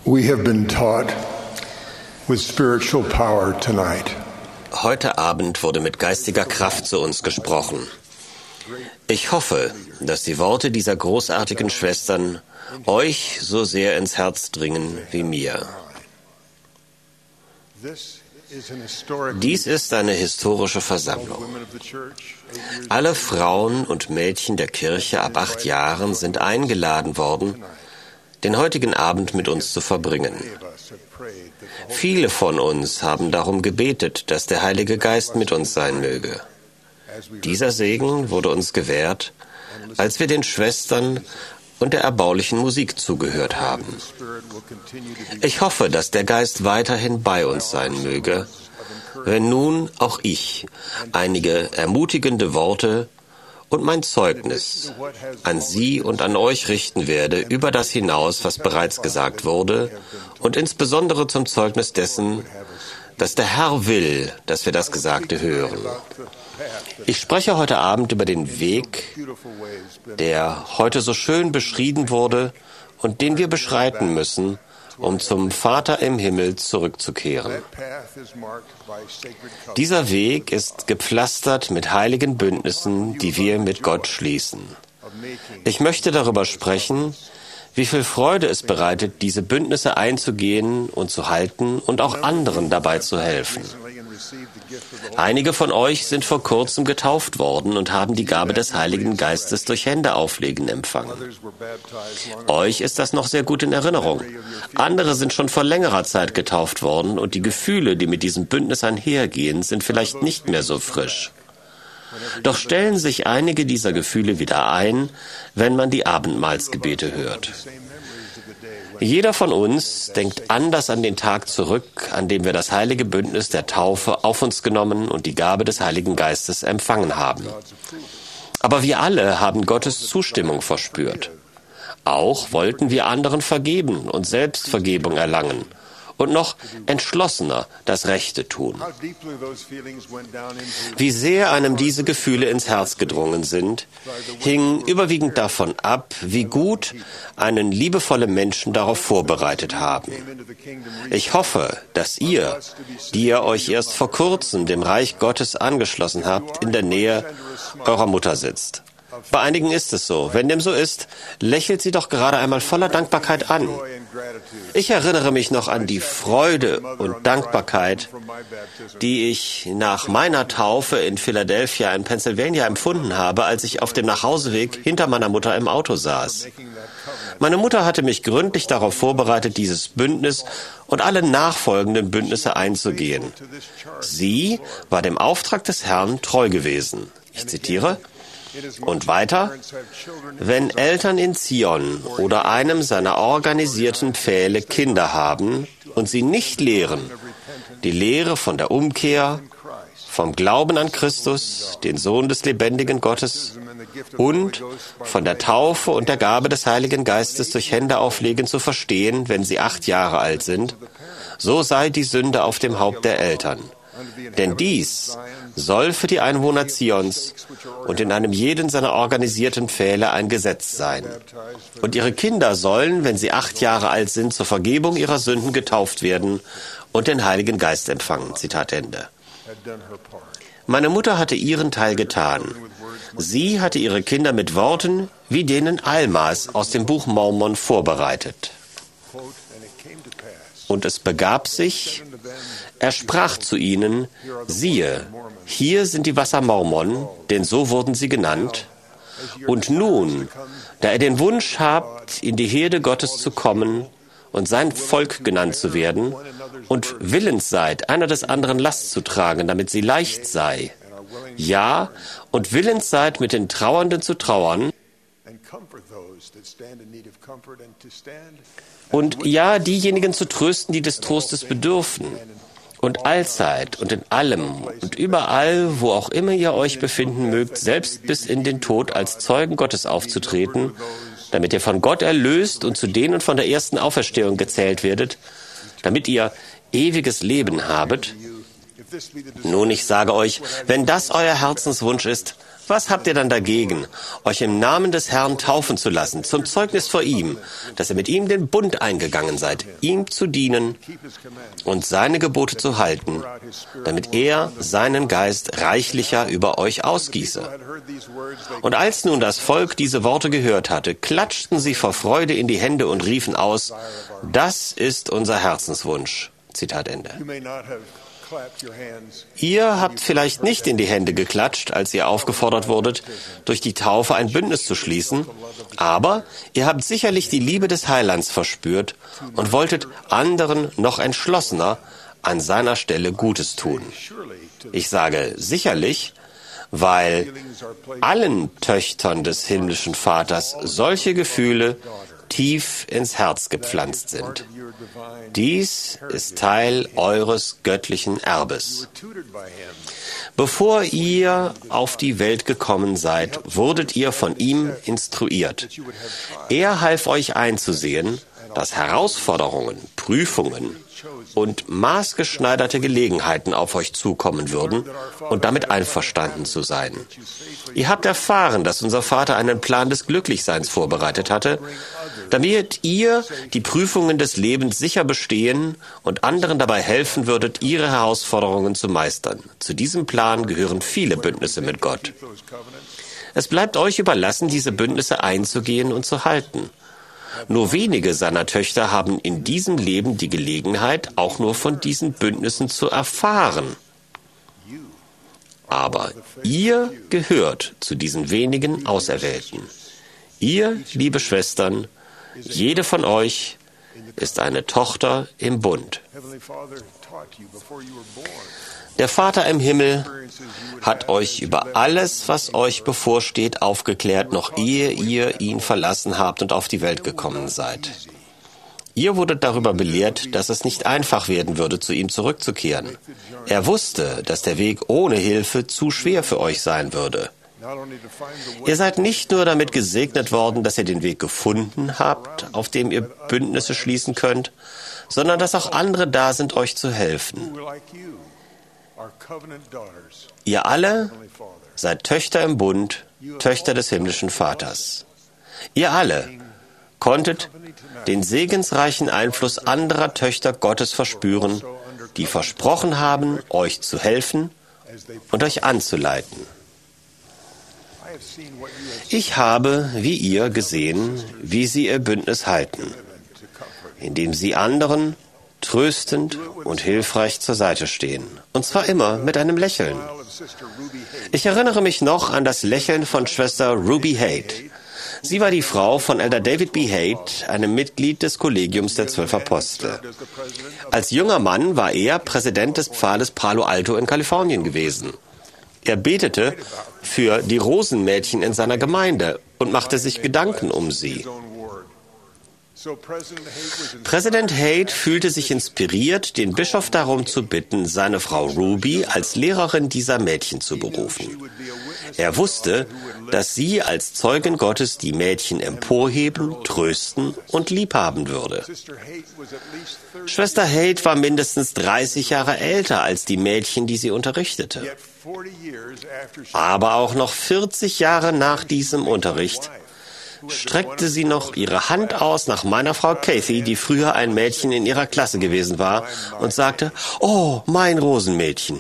We have been taught with spiritual power tonight. Heute Abend wurde mit geistiger Kraft zu uns gesprochen. Ich hoffe, dass die Worte dieser großartigen Schwestern euch so sehr ins Herz dringen wie mir. Dies ist eine historische Versammlung. Alle Frauen und Mädchen der Kirche ab 8 Jahren sind eingeladen worden, den heutigen Abend mit uns zu verbringen. Viele von uns haben darum gebetet, dass der Heilige Geist mit uns sein möge. Dieser Segen wurde uns gewährt, als wir den Schwestern und der erbaulichen Musik zugehört haben. Ich hoffe, dass der Geist weiterhin bei uns sein möge, wenn nun auch ich einige ermutigende Worte und mein Zeugnis an Sie und an euch richten werde über das hinaus, was bereits gesagt wurde, und insbesondere zum Zeugnis dessen, dass der Herr will, dass wir das Gesagte hören. Ich spreche heute Abend über den Weg, der heute so schön beschrieben wurde und den wir beschreiten müssen, um zum Vater im Himmel zurückzukehren. Dieser Weg ist gepflastert mit heiligen Bündnissen, die wir mit Gott schließen. Ich möchte darüber sprechen, wie viel Freude es bereitet, diese Bündnisse einzugehen und zu halten und auch anderen dabei zu helfen. Einige von euch sind vor kurzem getauft worden und haben die Gabe des Heiligen Geistes durch Händeauflegen empfangen. Euch ist das noch sehr gut in Erinnerung. Andere sind schon vor längerer Zeit getauft worden und die Gefühle, die mit diesem Bündnis einhergehen, sind vielleicht nicht mehr so frisch. Doch stellen sich einige dieser Gefühle wieder ein, wenn man die Abendmahlsgebete hört. Jeder von uns denkt anders an den Tag zurück, an dem wir das heilige Bündnis der Taufe auf uns genommen und die Gabe des Heiligen Geistes empfangen haben. Aber wir alle haben Gottes Zustimmung verspürt. Auch wollten wir anderen vergeben und Selbstvergebung erlangen und noch entschlossener das Rechte tun. Wie sehr einem diese Gefühle ins Herz gedrungen sind, hing überwiegend davon ab, wie gut einen liebevolle Menschen darauf vorbereitet haben. Ich hoffe, dass ihr, die ihr euch erst vor kurzem dem Reich Gottes angeschlossen habt, in der Nähe eurer Mutter sitzt. Bei einigen ist es so. Wenn dem so ist, lächelt sie doch gerade einmal voller Dankbarkeit an. Ich erinnere mich noch an die Freude und Dankbarkeit, die ich nach meiner Taufe in Philadelphia in Pennsylvania empfunden habe, als ich auf dem Nachhauseweg hinter meiner Mutter im Auto saß. Meine Mutter hatte mich gründlich darauf vorbereitet, dieses Bündnis und alle nachfolgenden Bündnisse einzugehen. Sie war dem Auftrag des Herrn treu gewesen. Ich zitiere: Und weiter: Wenn Eltern in Zion oder einem seiner organisierten Pfähle Kinder haben und sie nicht lehren, die Lehre von der Umkehr, vom Glauben an Christus, den Sohn des lebendigen Gottes, und von der Taufe und der Gabe des Heiligen Geistes durch Händeauflegen zu verstehen, wenn sie 8 Jahre alt sind, so sei die Sünde auf dem Haupt der Eltern. Denn dies soll für die Einwohner Zions und in einem jeden seiner organisierten Pfähle ein Gesetz sein. Und ihre Kinder sollen, wenn sie 8 Jahre alt sind, zur Vergebung ihrer Sünden getauft werden und den Heiligen Geist empfangen. Zitat Ende. Meine Mutter hatte ihren Teil getan. Sie hatte ihre Kinder mit Worten wie denen Almas aus dem Buch Mormon vorbereitet. Und es begab sich, er sprach zu ihnen: Siehe, hier sind die Wasser Mormon, denn so wurden sie genannt. Und nun, da ihr den Wunsch habt, in die Herde Gottes zu kommen und sein Volk genannt zu werden und willens seid, einer des anderen Last zu tragen, damit sie leicht sei, ja, und willens seid, mit den Trauernden zu trauern, und ja, diejenigen zu trösten, die des Trostes bedürfen, und allzeit und in allem und überall, wo auch immer ihr euch befinden mögt, selbst bis in den Tod als Zeugen Gottes aufzutreten, damit ihr von Gott erlöst und zu denen von der ersten Auferstehung gezählt werdet, damit ihr ewiges Leben habet. Nun, ich sage euch, wenn das euer Herzenswunsch ist, Was habt ihr dann dagegen, euch im Namen des Herrn taufen zu lassen, zum Zeugnis vor ihm, dass ihr mit ihm den Bund eingegangen seid, ihm zu dienen und seine Gebote zu halten, damit er seinen Geist reichlicher über euch ausgieße? Und als nun das Volk diese Worte gehört hatte, klatschten sie vor Freude in die Hände und riefen aus, das ist unser Herzenswunsch. Zitat Ende. Ihr habt vielleicht nicht in die Hände geklatscht, als ihr aufgefordert wurdet, durch die Taufe ein Bündnis zu schließen, aber ihr habt sicherlich die Liebe des Heilands verspürt und wolltet anderen noch entschlossener an seiner Stelle Gutes tun. Ich sage sicherlich, weil allen Töchtern des himmlischen Vaters solche Gefühle tief ins Herz gepflanzt sind. Dies ist Teil eures göttlichen Erbes. Bevor ihr auf die Welt gekommen seid, wurdet ihr von ihm instruiert. Er half euch einzusehen, dass Herausforderungen, Prüfungen und maßgeschneiderte Gelegenheiten auf euch zukommen würden und damit einverstanden zu sein. Ihr habt erfahren, dass unser Vater einen Plan des Glücklichseins vorbereitet hatte, damit ihr die Prüfungen des Lebens sicher bestehen und anderen dabei helfen würdet, ihre Herausforderungen zu meistern. Zu diesem Plan gehören viele Bündnisse mit Gott. Es bleibt euch überlassen, diese Bündnisse einzugehen und zu halten. Nur wenige seiner Töchter haben in diesem Leben die Gelegenheit, auch nur von diesen Bündnissen zu erfahren. Aber ihr gehört zu diesen wenigen Auserwählten. Ihr, liebe Schwestern, jede von euch ist eine Tochter im Bund. Der Vater im Himmel hat euch über alles, was euch bevorsteht, aufgeklärt, noch ehe ihr ihn verlassen habt und auf die Welt gekommen seid. Ihr wurdet darüber belehrt, dass es nicht einfach werden würde, zu ihm zurückzukehren. Er wusste, dass der Weg ohne Hilfe zu schwer für euch sein würde. Ihr seid nicht nur damit gesegnet worden, dass ihr den Weg gefunden habt, auf dem ihr Bündnisse schließen könnt, sondern dass auch andere da sind, euch zu helfen. Ihr alle seid Töchter im Bund, Töchter des himmlischen Vaters. Ihr alle konntet den segensreichen Einfluss anderer Töchter Gottes verspüren, die versprochen haben, euch zu helfen und euch anzuleiten. Ich habe, wie ihr, gesehen, wie sie ihr Bündnis halten, indem sie anderen tröstend und hilfreich zur Seite stehen. Und zwar immer mit einem Lächeln. Ich erinnere mich noch an das Lächeln von Schwester Ruby Haight. Sie war die Frau von Elder David B. Haight, einem Mitglied des Kollegiums der 12 Apostel. Als junger Mann war er Präsident des Pfades Palo Alto in Kalifornien gewesen. Er betete für die Rosenmädchen in seiner Gemeinde und machte sich Gedanken um sie. Präsident Haight fühlte sich inspiriert, den Bischof darum zu bitten, seine Frau Ruby als Lehrerin dieser Mädchen zu berufen. Er wusste, dass sie als Zeugin Gottes die Mädchen emporheben, trösten und liebhaben würde. Schwester Haight war mindestens 30 Jahre älter als die Mädchen, die sie unterrichtete. Aber auch noch 40 Jahre nach diesem Unterricht streckte sie noch ihre Hand aus nach meiner Frau Kathy, die früher ein Mädchen in ihrer Klasse gewesen war, und sagte, »Oh, mein Rosenmädchen.«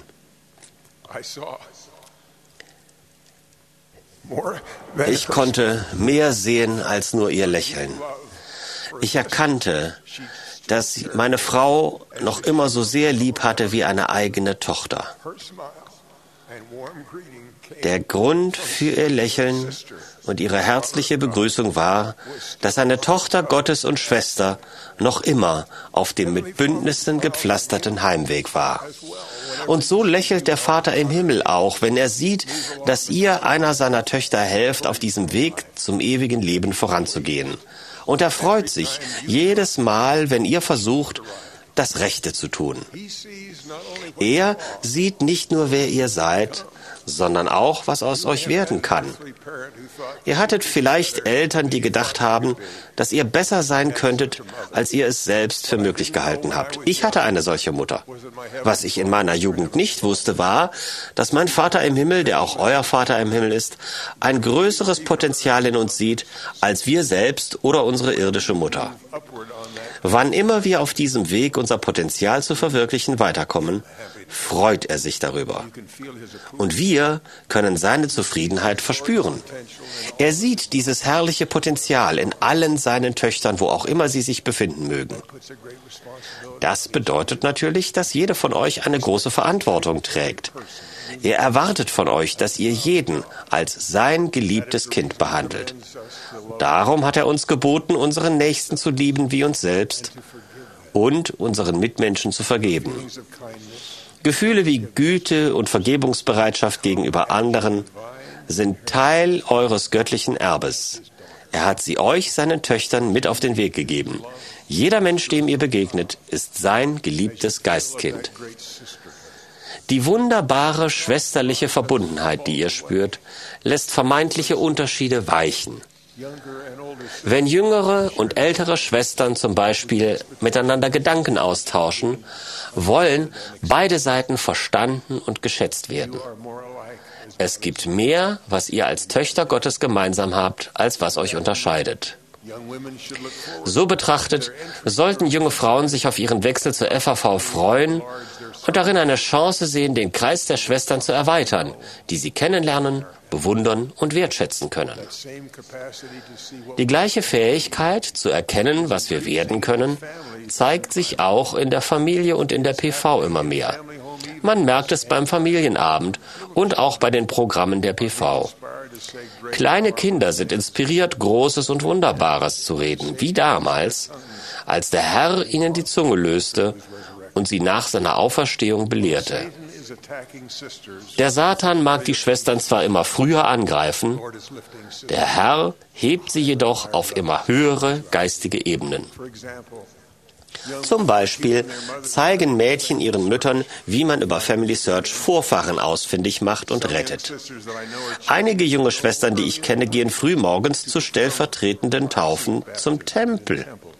Ich konnte mehr sehen als nur ihr Lächeln. Ich erkannte, dass meine Frau noch immer so sehr lieb hatte wie eine eigene Tochter. Der Grund für ihr Lächeln und ihre herzliche Begrüßung war, dass eine Tochter Gottes und Schwester noch immer auf dem mit Bündnissen gepflasterten Heimweg war. Und so lächelt der Vater im Himmel auch, wenn er sieht, dass ihr einer seiner Töchter helft, auf diesem Weg zum ewigen Leben voranzugehen. Und er freut sich jedes Mal, wenn ihr versucht, das Rechte zu tun. Er sieht nicht nur, wer ihr seid, sondern auch, was aus euch werden kann. Ihr hattet vielleicht Eltern, die gedacht haben, dass ihr besser sein könntet, als ihr es selbst für möglich gehalten habt. Ich hatte eine solche Mutter. Was ich in meiner Jugend nicht wusste, war, dass mein Vater im Himmel, der auch euer Vater im Himmel ist, ein größeres Potenzial in uns sieht, als wir selbst oder unsere irdische Mutter. Wann immer wir auf diesem Weg, unser Potenzial zu verwirklichen, weiterkommen, freut er sich darüber. Und wir können seine Zufriedenheit verspüren. Er sieht dieses herrliche Potenzial in allen seinen Töchtern, wo auch immer sie sich befinden mögen. Das bedeutet natürlich, dass jede von euch eine große Verantwortung trägt. Er erwartet von euch, dass ihr jeden als sein geliebtes Kind behandelt. Darum hat er uns geboten, unseren Nächsten zu lieben wie uns selbst und unseren Mitmenschen zu vergeben. Gefühle wie Güte und Vergebungsbereitschaft gegenüber anderen sind Teil eures göttlichen Erbes. Er hat sie euch, seinen Töchtern, mit auf den Weg gegeben. Jeder Mensch, dem ihr begegnet, ist sein geliebtes Geistkind. Die wunderbare schwesterliche Verbundenheit, die ihr spürt, lässt vermeintliche Unterschiede weichen. Wenn jüngere und ältere Schwestern zum Beispiel miteinander Gedanken austauschen, wollen beide Seiten verstanden und geschätzt werden. Es gibt mehr, was ihr als Töchter Gottes gemeinsam habt, als was euch unterscheidet. So betrachtet, sollten junge Frauen sich auf ihren Wechsel zur FAV freuen und darin eine Chance sehen, den Kreis der Schwestern zu erweitern, die sie kennenlernen, bewundern und wertschätzen können. Die gleiche Fähigkeit, zu erkennen, was wir werden können, zeigt sich auch in der Familie und in der PV immer mehr. Man merkt es beim Familienabend und auch bei den Programmen der PV. Kleine Kinder sind inspiriert, Großes und Wunderbares zu reden, wie damals, als der Herr ihnen die Zunge löste und sie nach seiner Auferstehung belehrte. Der Satan mag die Schwestern zwar immer früher angreifen, der Herr hebt sie jedoch auf immer höhere geistige Ebenen. Zum Beispiel zeigen Mädchen ihren Müttern, wie man über Family Search Vorfahren ausfindig macht und rettet. Einige junge Schwestern, die ich kenne, gehen früh morgens zu stellvertretenden Taufen zum Tempel.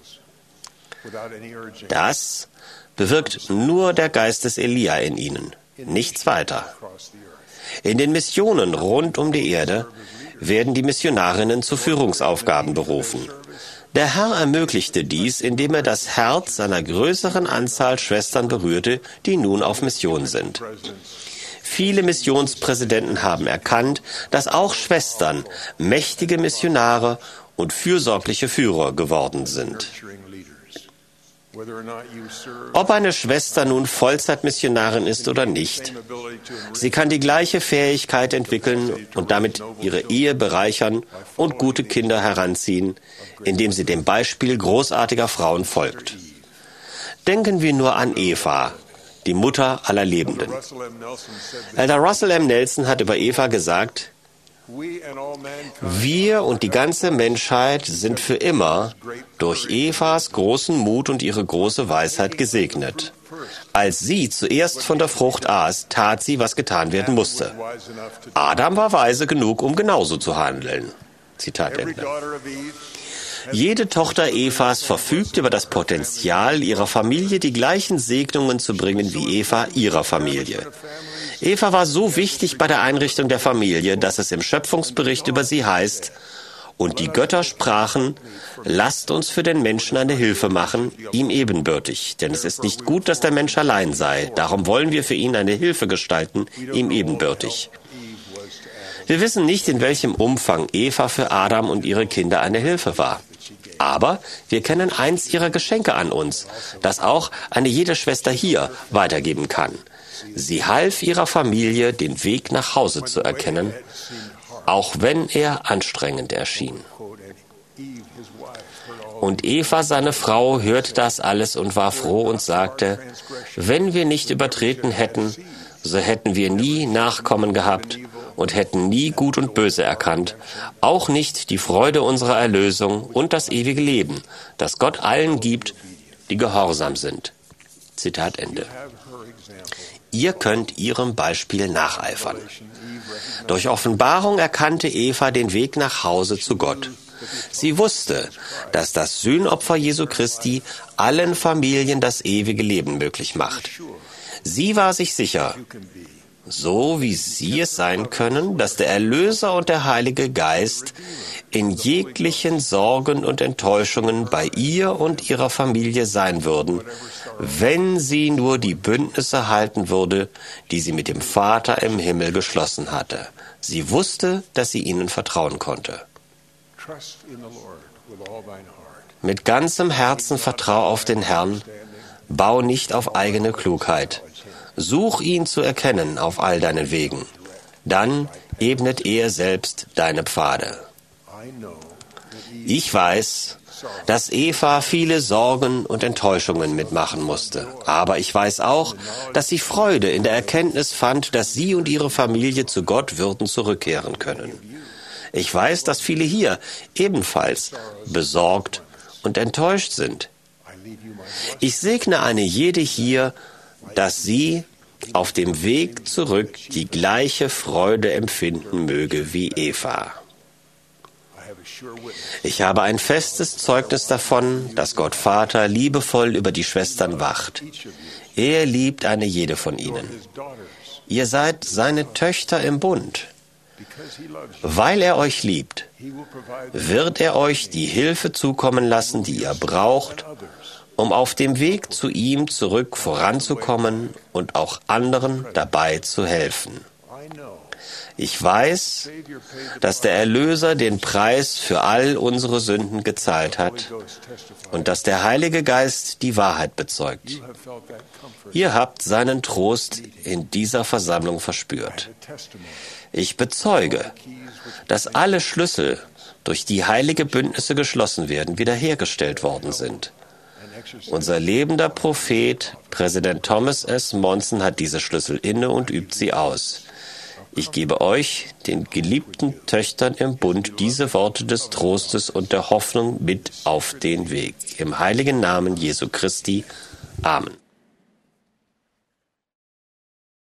Das bewirkt nur der Geist des Elia in ihnen, nichts weiter. In den Missionen rund um die Erde werden die Missionarinnen zu Führungsaufgaben berufen. Der Herr ermöglichte dies, indem er das Herz einer größeren Anzahl Schwestern berührte, die nun auf Mission sind. Viele Missionspräsidenten haben erkannt, dass auch Schwestern mächtige Missionare und fürsorgliche Führer geworden sind. Ob eine Schwester nun Vollzeitmissionarin ist oder nicht, sie kann die gleiche Fähigkeit entwickeln und damit ihre Ehe bereichern und gute Kinder heranziehen, indem sie dem Beispiel großartiger Frauen folgt. Denken wir nur an Eva, die Mutter aller Lebenden. Elder Russell M. Nelson hat über Eva gesagt: Wir und die ganze Menschheit sind für immer durch Evas großen Mut und ihre große Weisheit gesegnet. Als sie zuerst von der Frucht aß, tat sie, was getan werden musste. Adam war weise genug, um genauso zu handeln. Zitat Ende. Jede Tochter Evas verfügt über das Potenzial, ihrer Familie die gleichen Segnungen zu bringen wie Eva ihrer Familie. Eva war so wichtig bei der Einrichtung der Familie, dass es im Schöpfungsbericht über sie heißt: Und die Götter sprachen, lasst uns für den Menschen eine Hilfe machen, ihm ebenbürtig. Denn es ist nicht gut, dass der Mensch allein sei. Darum wollen wir für ihn eine Hilfe gestalten, ihm ebenbürtig. Wir wissen nicht, in welchem Umfang Eva für Adam und ihre Kinder eine Hilfe war. Aber wir kennen eins ihrer Geschenke an uns, das auch eine jede Schwester hier weitergeben kann. Sie half ihrer Familie, den Weg nach Hause zu erkennen, auch wenn er anstrengend erschien. Und Eva, seine Frau, hörte das alles und war froh und sagte: Wenn wir nicht übertreten hätten, so hätten wir nie Nachkommen gehabt und hätten nie Gut und Böse erkannt, auch nicht die Freude unserer Erlösung und das ewige Leben, das Gott allen gibt, die gehorsam sind. Zitat Ende. Ihr könnt ihrem Beispiel nacheifern. Durch Offenbarung erkannte Eva den Weg nach Hause zu Gott. Sie wusste, dass das Sühnopfer Jesu Christi allen Familien das ewige Leben möglich macht. Sie war sich sicher, so wie sie es sein können, dass der Erlöser und der Heilige Geist in jeglichen Sorgen und Enttäuschungen bei ihr und ihrer Familie sein würden, wenn sie nur die Bündnisse halten würde, die sie mit dem Vater im Himmel geschlossen hatte. Sie wusste, dass sie ihnen vertrauen konnte. Mit ganzem Herzen vertrau auf den Herrn, bau nicht auf eigene Klugheit. Such ihn zu erkennen auf all deinen Wegen. Dann ebnet er selbst deine Pfade. Ich weiß, dass Eva viele Sorgen und Enttäuschungen mitmachen musste. Aber ich weiß auch, dass sie Freude in der Erkenntnis fand, dass sie und ihre Familie zu Gott würden zurückkehren können. Ich weiß, dass viele hier ebenfalls besorgt und enttäuscht sind. Ich segne eine jede hier, dass sie auf dem Weg zurück die gleiche Freude empfinden möge wie Eva. Ich habe ein festes Zeugnis davon, dass Gott Vater liebevoll über die Schwestern wacht. Er liebt eine jede von ihnen. Ihr seid seine Töchter im Bund. Weil er euch liebt, wird er euch die Hilfe zukommen lassen, die ihr braucht, um auf dem Weg zu ihm zurück voranzukommen und auch anderen dabei zu helfen. Ich weiß, dass der Erlöser den Preis für all unsere Sünden gezahlt hat und dass der Heilige Geist die Wahrheit bezeugt. Ihr habt seinen Trost in dieser Versammlung verspürt. Ich bezeuge, dass alle Schlüssel, durch die heilige Bündnisse geschlossen werden, wiederhergestellt worden sind. Unser lebender Prophet, Präsident Thomas S. Monson, hat diese Schlüssel inne und übt sie aus. Ich gebe euch, den geliebten Töchtern im Bund, diese Worte des Trostes und der Hoffnung mit auf den Weg. Im heiligen Namen Jesu Christi. Amen.